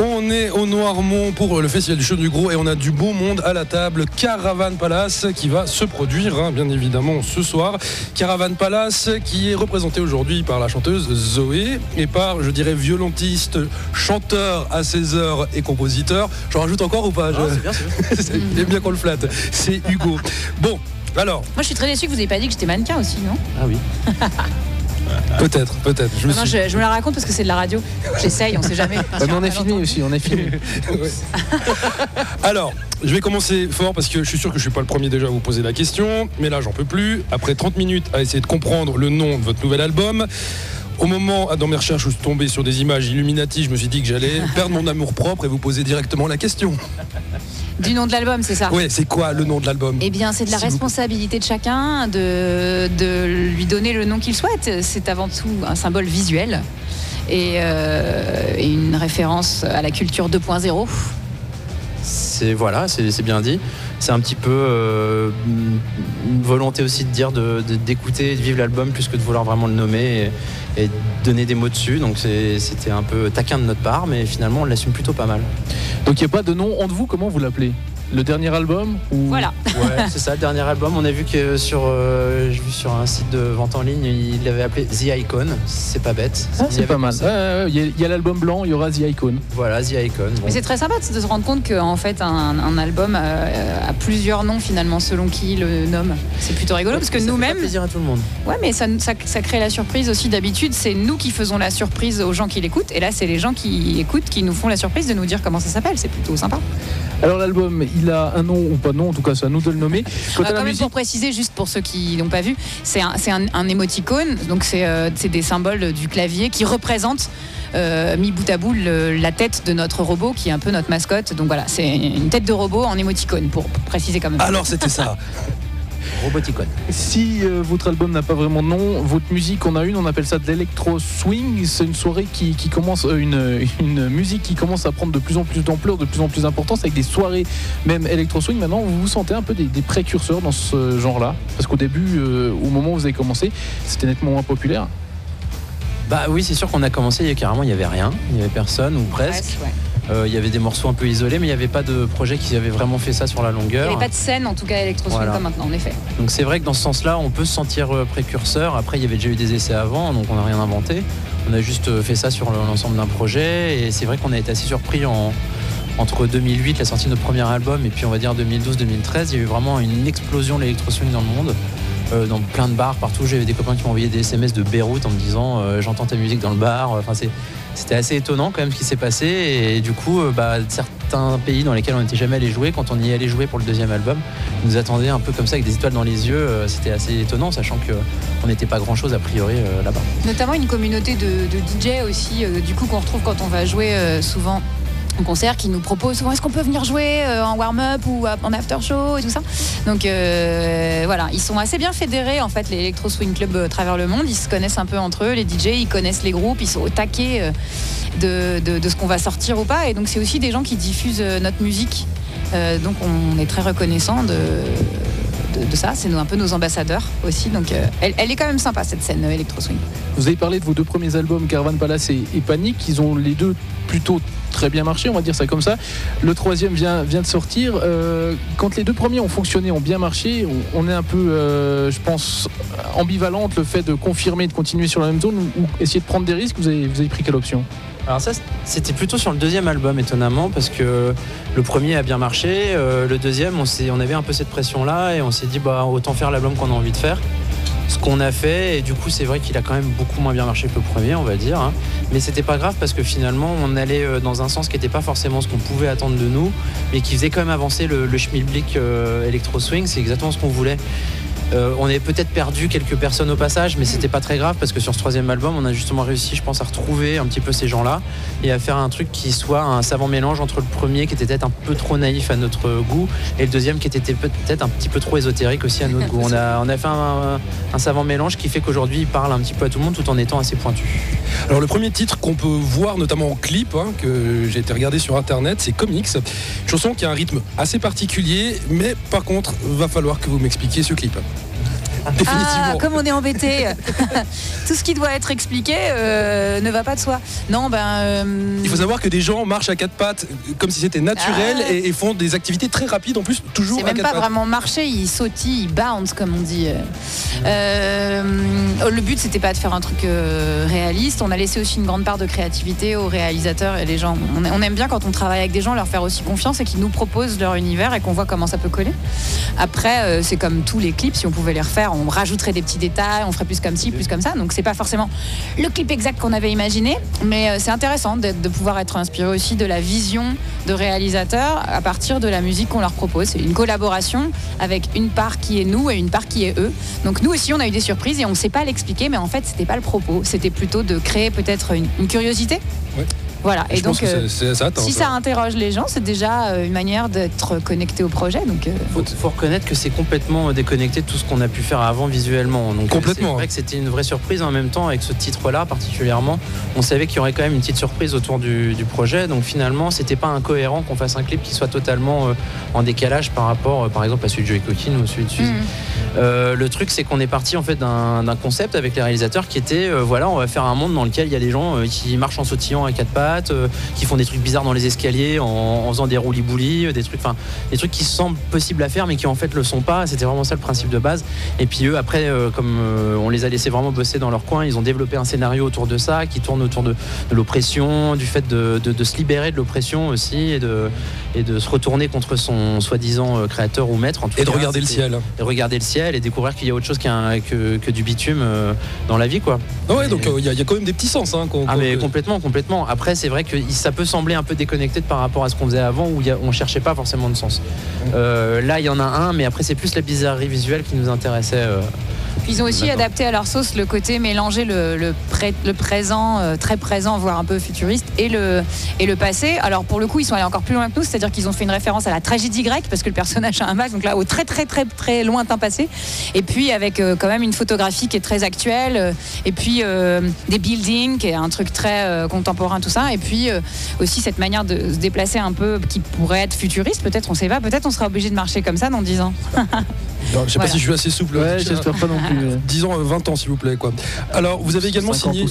On est au Noirmont pour le Festival du Chaume du Gros et on a du beau monde à la table. Caravan Palace qui va se produire, bien évidemment, ce soir. Caravan Palace qui est représenté aujourd'hui par la chanteuse Zoé et par, je dirais, violontiste, chanteur à 16h et compositeur. J'en rajoute encore ou pas? C'est bien, c'est bien. C'est bien qu'on le flatte. C'est Hugo. Bon, alors. Moi, je suis très déçu que vous n'ayez pas dit que j'étais mannequin aussi, non? Ah oui. Peut-être. Je me la raconte parce que c'est de la radio. J'essaye, on sait jamais. Mais on est fini aussi, on est fini. Alors, je vais commencer fort parce que je suis sûr que je suis pas le premier déjà à vous poser la question, mais là j'en peux plus. Après 30 minutes à essayer de comprendre le nom de votre nouvel album, au moment, dans mes recherches où je suis tombé sur des images Illuminati, je me suis dit que j'allais perdre mon amour propre et vous poser directement la question. Du nom de l'album, c'est ça? Oui, c'est quoi le nom de l'album? Eh bien, c'est de la responsabilité de chacun de lui donner le nom qu'il souhaite. C'est avant tout un symbole visuel et une référence à la culture 2.0. C'est bien dit. C'est un petit peu une volonté aussi de dire d'écouter et de vivre l'album plus que de vouloir vraiment le nommer et donner des mots dessus. Donc c'était un peu taquin de notre part, mais finalement on l'assume plutôt pas mal. Donc il n'y a pas de nom honte vous, comment vous l'appelez? Le dernier album ou... Voilà. Ouais, c'est ça, le dernier album. On a vu que sur un site de vente en ligne, il l'avait appelé The Icon. C'est pas bête. C'est pas mal. Il y a l'album blanc, il y aura The Icon. Voilà, The Icon. Bon. Mais c'est très sympa de se rendre compte qu'en fait, un album a plusieurs noms finalement selon qui le nomme. C'est plutôt rigolo parce que ça nous-mêmes. fait plaisir à tout le monde. Ouais, mais ça crée la surprise aussi. D'habitude, c'est nous qui faisons la surprise aux gens qui l'écoutent. Et là, c'est les gens qui écoutent qui nous font la surprise de nous dire comment ça s'appelle. C'est plutôt sympa. Alors l'album, il a un nom ou pas de nom, en tout cas c'est à nous de le nommer. Quand même pour préciser, juste pour ceux qui n'ont pas vu, c'est un émoticône, donc c'est des symboles du clavier qui représentent mis bout à bout la tête de notre robot qui est un peu notre mascotte. Donc voilà, c'est une tête de robot en émoticône pour préciser quand même. Alors c'était ça. Roboticone. Si votre album n'a pas vraiment de nom, votre musique, on appelle ça de l'électro swing. C'est une soirée qui commence, une musique qui commence à prendre de plus en plus d'ampleur, de plus en plus d'importance, avec des soirées même électro swing. Maintenant, vous vous sentez un peu des précurseurs dans ce genre-là? Parce qu'au début, au moment où vous avez commencé, c'était nettement moins populaire. Bah oui, c'est sûr qu'on a commencé, il n'y avait rien, il n'y avait personne ou presque. Ouais. Il y avait des morceaux un peu isolés, mais il n'y avait pas de projet qui avait vraiment fait ça sur la longueur. Il n'y avait pas de scène, en tout cas électro-swing comme maintenant, en effet. Donc c'est vrai que dans ce sens-là, on peut se sentir précurseur. Après, il y avait déjà eu des essais avant, donc on n'a rien inventé. On a juste fait ça sur l'ensemble d'un projet. Et c'est vrai qu'on a été assez surpris entre 2008, la sortie de notre premier album, et puis on va dire 2012-2013. Il y a eu vraiment une explosion de l'électro-swing dans le monde. Dans plein de bars partout, j'avais des copains qui m'ont envoyé des SMS de Beyrouth en me disant j'entends ta musique dans le bar. Enfin, c'était assez étonnant quand même ce qui s'est passé, et du coup certains pays dans lesquels on n'était jamais allé jouer, quand on y allait jouer pour le deuxième album, ils nous attendaient un peu comme ça avec des étoiles dans les yeux. C'était assez étonnant, sachant qu'on n'était pas grand chose a priori là-bas. Notamment une communauté de DJ aussi, du coup qu'on retrouve quand on va jouer souvent en concert, qui nous propose souvent est-ce qu'on peut venir jouer en warm-up ou en after-show et tout ça. Donc voilà, ils sont assez bien fédérés en fait, les Electro Swing Club à travers le monde. Ils se connaissent un peu entre eux, les DJ, ils connaissent les groupes, ils sont au taquet de ce qu'on va sortir ou pas. Et donc c'est aussi des gens qui diffusent notre musique. Donc on est très reconnaissant de ça, c'est un peu nos ambassadeurs aussi, donc elle est quand même sympa cette scène Electro Swing. Vous avez parlé de vos deux premiers albums, Caravan Palace et Panic, ils ont les deux plutôt très bien marché, on va dire ça comme ça. Le troisième vient de sortir. Quand les deux premiers ont fonctionné, ont bien marché, on est un peu, je pense, ambivalente, le fait de confirmer, de continuer sur la même zone ou essayer de prendre des risques. Vous avez pris quelle option? Alors ça, c'était plutôt sur le deuxième album, étonnamment, parce que le premier a bien marché. Le deuxième, on avait un peu cette pression-là et on s'est dit autant faire l'album qu'on a envie de faire. Ce qu'on a fait, et du coup c'est vrai qu'il a quand même beaucoup moins bien marché que le premier, on va dire, hein. Mais c'était pas grave parce que finalement on allait dans un sens qui n'était pas forcément ce qu'on pouvait attendre de nous, mais qui faisait quand même avancer le schmilblick Electro Swing. C'est exactement ce qu'on voulait. On avait peut-être perdu quelques personnes au passage, mais c'était pas très grave parce que sur ce troisième album, on a justement réussi, je pense, à retrouver un petit peu ces gens-là et à faire un truc qui soit un savant mélange entre le premier qui était peut-être un peu trop naïf à notre goût et le deuxième qui était peut-être un petit peu trop ésotérique aussi à notre goût. On a fait un savant mélange qui fait qu'aujourd'hui il parle un petit peu à tout le monde tout en étant assez pointu. Alors le premier titre qu'on peut voir notamment en clip, que j'ai été regardé sur internet, c'est Comics, une chanson qui a un rythme assez particulier, mais par contre va falloir que vous m'expliquiez ce clip. Définitivement. Comme on est embêté. Tout ce qui doit être expliqué ne va pas de soi. Non, Il faut savoir que des gens marchent à quatre pattes comme si c'était naturel et font des activités très rapides en plus, toujours c'est à même quatre pas pattes. vraiment marcher, ils sautillent, ils bounce comme on dit. Le but c'était pas de faire un truc réaliste. On a laissé aussi une grande part de créativité aux réalisateurs et les gens. On aime bien quand on travaille avec des gens leur faire aussi confiance et qu'ils nous proposent leur univers et qu'on voit comment ça peut coller. Après, c'est comme tous les clips, si on pouvait les refaire, on rajouterait des petits détails, on ferait plus comme ci, plus comme ça. Donc c'est pas forcément le clip exact qu'on avait imaginé, mais c'est intéressant de pouvoir être inspiré aussi de la vision de réalisateurs à partir de la musique qu'on leur propose. C'est une collaboration avec une part qui est nous et une part qui est eux. Donc nous aussi on a eu des surprises et on ne sait pas l'expliquer, mais en fait c'était pas le propos, c'était plutôt de créer peut-être une curiosité. Ouais. Voilà, et Je pense donc que ça atteint, si ça interroge les gens, c'est déjà une manière d'être connecté au projet. Donc, faut reconnaître que c'est complètement déconnecté de tout ce qu'on a pu faire avant visuellement. Donc, complètement. C'est vrai que c'était une vraie surprise en même temps avec ce titre-là particulièrement. On savait qu'il y aurait quand même une petite surprise autour du projet. Donc finalement, c'était pas incohérent qu'on fasse un clip qui soit totalement en décalage par rapport, par exemple, à celui de Joey Coquin ou celui de Suze. Le truc, c'est qu'on est parti en fait d'un concept avec les réalisateurs qui était, voilà, on va faire un monde dans lequel il y a des gens qui marchent en sautillant à quatre pattes, qui font des trucs bizarres dans les escaliers en faisant des roulis-boulis, des trucs qui semblent possibles à faire mais qui en fait le sont pas. C'était vraiment ça le principe de base. Et puis eux après, comme on les a laissés vraiment bosser dans leur coin, ils ont développé un scénario autour de ça qui tourne autour de l'oppression, du fait de se libérer de l'oppression aussi et de se retourner contre son soi-disant créateur ou maître en tout et de cas, regarder le ciel. Et regarder le ciel et découvrir qu'il y a autre chose que du bitume dans la vie, quoi. Ouais, donc il y a quand même des petits sens. Mais complètement. Après, c'est vrai que ça peut sembler un peu déconnecté par rapport à ce qu'on faisait avant où on cherchait pas forcément de sens. Là, il y en a un, mais après, c'est plus la bizarrerie visuelle qui nous intéressait. Ils ont aussi adapté à leur sauce le côté mélanger le présent, très présent, voire un peu futuriste, et le passé. Alors pour le coup, ils sont allés encore plus loin que nous, c'est-à-dire qu'ils ont fait une référence à la tragédie grecque, parce que le personnage a un masque, donc là au très très très très lointain passé. Et puis avec quand même une photographie qui est très actuelle, et puis des buildings, qui est un truc très contemporain, tout ça. Et puis aussi cette manière de se déplacer un peu, qui pourrait être futuriste, peut-être, on sait pas, peut-être on sera obligé de marcher comme ça dans 10 ans. Non, je sais pas si je suis assez souple. Ouais, j'espère pas non plus. 10 ans, 20 ans s'il vous plaît, quoi. Alors vous avez également signé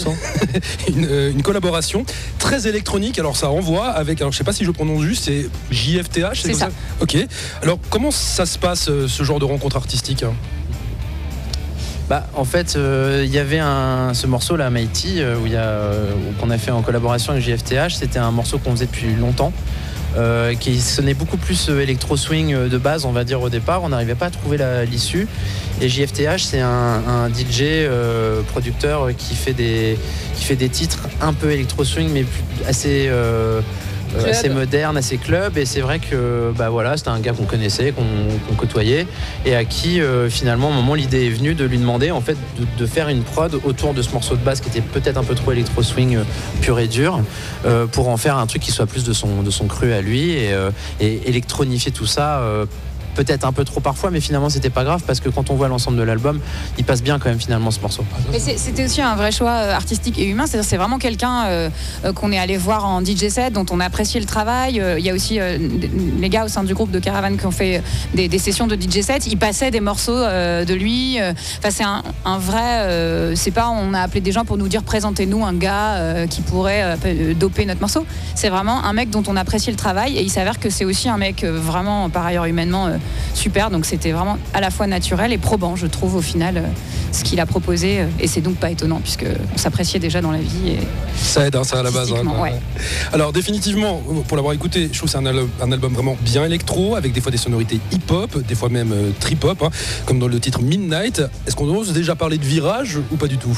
une collaboration très électronique. Alors ça renvoie avec, alors je sais pas si je prononce juste, c'est JFTH, c'est ça. Ok. Alors comment ça se passe ce genre de rencontre artistique? En fait, il y avait ce morceau là, Mighty, qu'on a fait en collaboration avec JFTH. C'était un morceau qu'on faisait depuis longtemps. Qui sonnait beaucoup plus électro-swing de base, on va dire au départ. On n'arrivait pas à trouver l'issue. Et JFTH, c'est un DJ producteur qui fait des titres un peu électro-swing, mais assez moderne, assez club. Et c'est vrai que c'était un gars qu'on connaissait, qu'on côtoyait, et à qui finalement à un moment l'idée est venue de lui demander en fait de faire une prod autour de ce morceau de base qui était peut-être un peu trop électro-swing pur et dur, pour en faire un truc qui soit plus de son cru à lui, et électronifier tout ça. Peut-être un peu trop parfois, mais finalement c'était pas grave parce que quand on voit l'ensemble de l'album, il passe bien quand même finalement ce morceau. Mais c'était aussi un vrai choix artistique et humain, c'est vraiment quelqu'un qu'on est allé voir en DJ set, dont on a apprécié le travail. Il y a aussi les gars au sein du groupe de Caravane qui ont fait des sessions de DJ set, ils passaient des morceaux de lui. C'est un vrai, c'est pas on a appelé des gens pour nous dire présentez-nous un gars qui pourrait doper notre morceau. C'est vraiment un mec dont on apprécie le travail, et il s'avère que c'est aussi un mec vraiment par ailleurs humainement super, donc c'était vraiment à la fois naturel et probant, je trouve, au final, ce qu'il a proposé, et c'est donc pas étonnant puisque on s'appréciait déjà dans la vie. Et ça aide, ça à la base. Ouais. Alors définitivement, pour l'avoir écouté, je trouve que c'est un album vraiment bien électro, avec des fois des sonorités hip-hop, des fois même trip-hop, comme dans le titre Midnight. Est-ce qu'on ose déjà parler de virage ou pas du tout?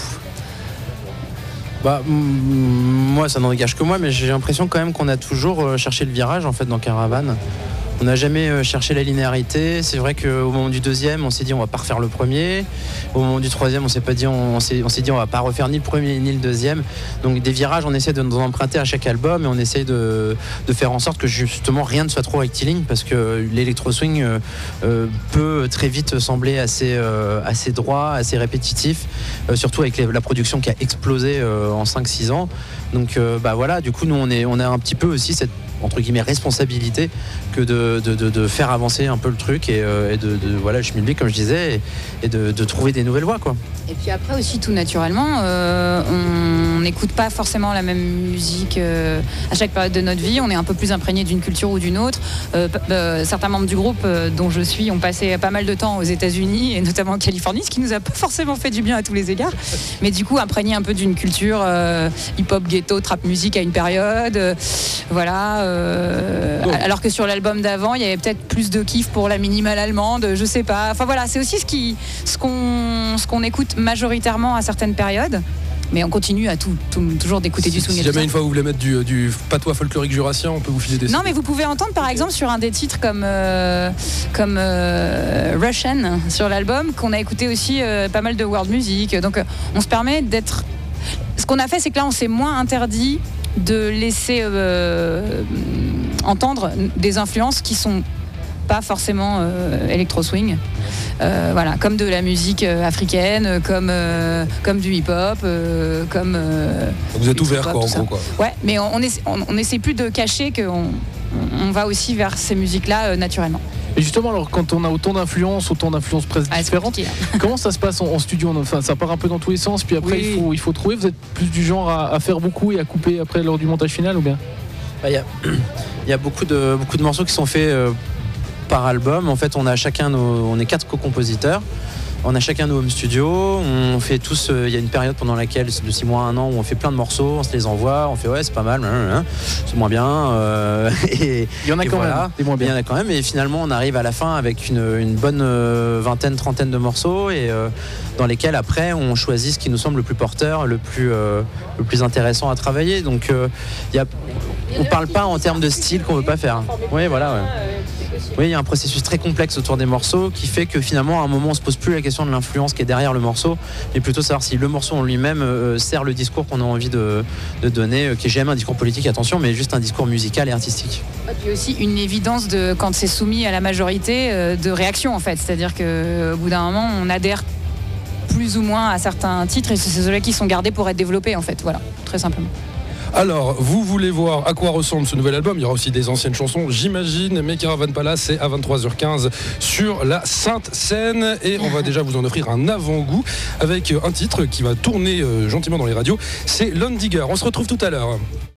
Moi ça n'engage que moi, mais j'ai l'impression quand même qu'on a toujours cherché le virage en fait dans Caravane. On n'a jamais cherché la linéarité. C'est vrai qu'au moment du deuxième, on s'est dit on va pas refaire le premier. Au moment du troisième, on s'est dit on va pas refaire ni le premier ni le deuxième. Donc des virages, on essaie de nous emprunter à chaque album, et on essaie de faire en sorte que justement rien ne soit trop rectiligne, parce que l'électro-swing peut très vite sembler assez droit, assez répétitif, surtout avec la production qui a explosé en 5-6 ans. Donc voilà, du coup nous on a un petit peu aussi cette entre guillemets responsabilité que de faire avancer un peu le truc et voilà, le schmilblick comme je disais et de trouver des nouvelles voies quoi. Et puis après aussi tout naturellement, on n'écoute pas forcément la même musique à chaque période de notre vie. On est un peu plus imprégné d'une culture ou d'une autre. Certains membres du groupe dont je suis ont passé pas mal de temps aux États-Unis et notamment en Californie, ce qui nous a pas forcément fait du bien à tous les égards. Mais du coup imprégné un peu d'une culture hip-hop, ghetto, trap musique à une période. Voilà. Alors que sur l'album d'avant, il y avait peut-être plus de kiff pour la minimale allemande, je sais pas. Enfin voilà, c'est aussi ce qu'on écoute majoritairement à certaines périodes. Mais on continue à toujours d'écouter du swing. Si jamais une fois vous voulez mettre du patois folklorique jurassien, on peut vous filer des... Non, mais vous pouvez entendre par exemple sur un des titres comme Russian sur l'album, qu'on a écouté aussi pas mal de world music. Donc on se permet d'être... Ce qu'on a fait, c'est que là on s'est moins interdit de laisser entendre des influences qui sont pas forcément électro-swing. Voilà, comme de la musique africaine, comme du hip-hop, comme... Vous êtes ouvert quoi, en gros quoi. Ouais, mais on essaie plus de cacher qu'on va aussi vers ces musiques-là naturellement. Et justement, alors quand on a autant d'influences presque différentes, comment ça se passe en studio? Enfin, ça part un peu dans tous les sens, puis après il faut trouver. Vous êtes plus du genre à faire beaucoup et à couper après lors du montage final ou bien? Il y a beaucoup de morceaux qui sont faits par album. En fait, on est 4 co-compositeurs. On a chacun nos home studios. On fait tous. Il y a une période pendant laquelle, de 6 mois à 1 an, où on fait plein de morceaux, on se les envoie, on fait ouais, c'est pas mal, c'est moins bien. Il y en a quand même. C'est moins bien. Il y en a quand même. Et finalement, on arrive à la fin avec une bonne vingtaine, trentaine de morceaux et dans lesquels après on choisit ce qui nous semble le plus porteur, le plus intéressant à travailler. Donc, on parle pas en termes de style qu'on veut pas faire. Oui, voilà. Ouais. Oui, il y a un processus très complexe autour des morceaux qui fait que finalement à un moment on se pose plus la question de l'influence qui est derrière le morceau, mais plutôt savoir si le morceau en lui-même sert le discours qu'on a envie de donner, qui est jamais un discours politique, attention, mais juste un discours musical et artistique. Et puis aussi une évidence de quand c'est soumis à la majorité de réaction en fait, c'est-à-dire qu'au bout d'un moment on adhère plus ou moins à certains titres et c'est ceux-là qui sont gardés pour être développés en fait, voilà, très simplement. Alors, vous voulez voir à quoi ressemble ce nouvel album? Il y aura aussi des anciennes chansons, j'imagine, mais Caravan Palace, c'est à 23h15 sur la Sainte Seine. Et on va déjà vous en offrir un avant-goût avec un titre qui va tourner gentiment dans les radios. C'est Lone Digger. On se retrouve tout à l'heure.